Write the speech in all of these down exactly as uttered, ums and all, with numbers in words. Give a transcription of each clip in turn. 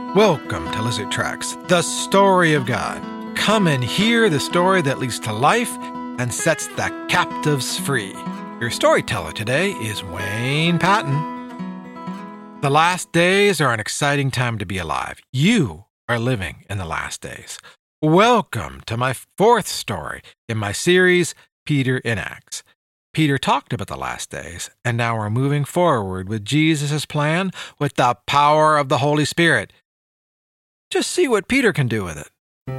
Welcome to Lizard Tracks, the story of God. Come and hear the story that leads to life and sets the captives free. Your storyteller today is Wayne Patton. The last days are an exciting time to be alive. You are living in the last days. Welcome to my fourth story in my series, Peter in Acts. Peter talked about the last days, and now we're moving forward with Jesus' plan with the power of the Holy Spirit. Just see what Peter can do with it.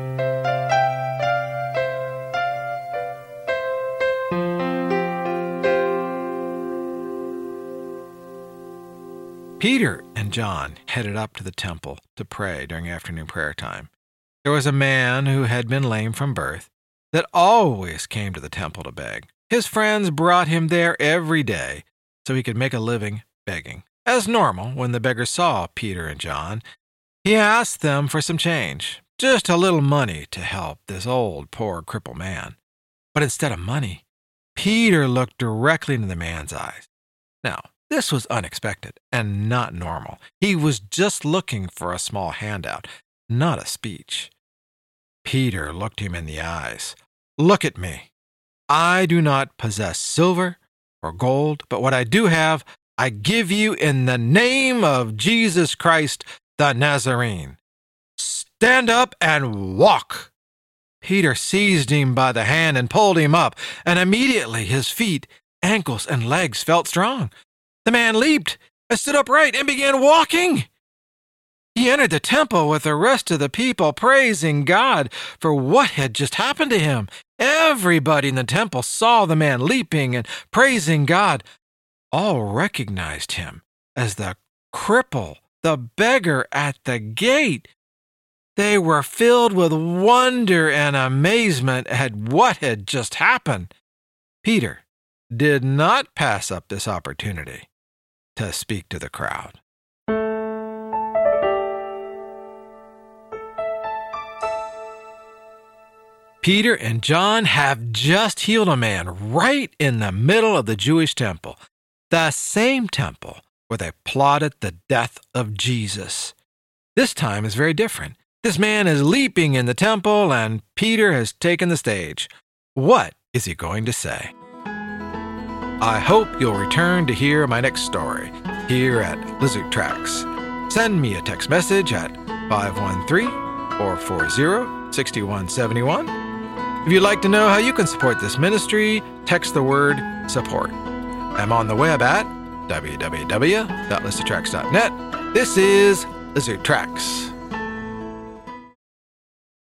Peter and John headed up to the temple to pray during afternoon prayer time. There was a man who had been lame from birth that always came to the temple to beg. His friends brought him there every day so he could make a living begging. As normal, when the beggar saw Peter and John, he asked them for some change, just a little money to help this old, poor, crippled man. But instead of money, Peter looked directly into the man's eyes. Now, this was unexpected and not normal. He was just looking for a small handout, not a speech. Peter looked him in the eyes. "Look at me. I do not possess silver or gold, but what I do have, I give you in the name of Jesus Christ, the Nazarene. Stand up and walk." Peter seized him by the hand and pulled him up, and immediately his feet, ankles, and legs felt strong. The man leaped and stood upright and began walking. He entered the temple with the rest of the people, praising God for what had just happened to him. Everybody in the temple saw the man leaping and praising God. All recognized him as the cripple, the beggar at the gate. They were filled with wonder and amazement at what had just happened. Peter did not pass up this opportunity to speak to the crowd. Peter and John have just healed a man right in the middle of the Jewish temple, the same temple where they plotted the death of Jesus. This time is very different. This man is leaping in the temple, and Peter has taken the stage. What is he going to say? I hope you'll return to hear my next story here at Lizard Tracks. Send me a text message at five one three, four four zero, six one seven one. If you'd like to know how you can support this ministry, text the word support. I'm on the web at w w w dot lizard tracks dot net. This is Lizard Tracks.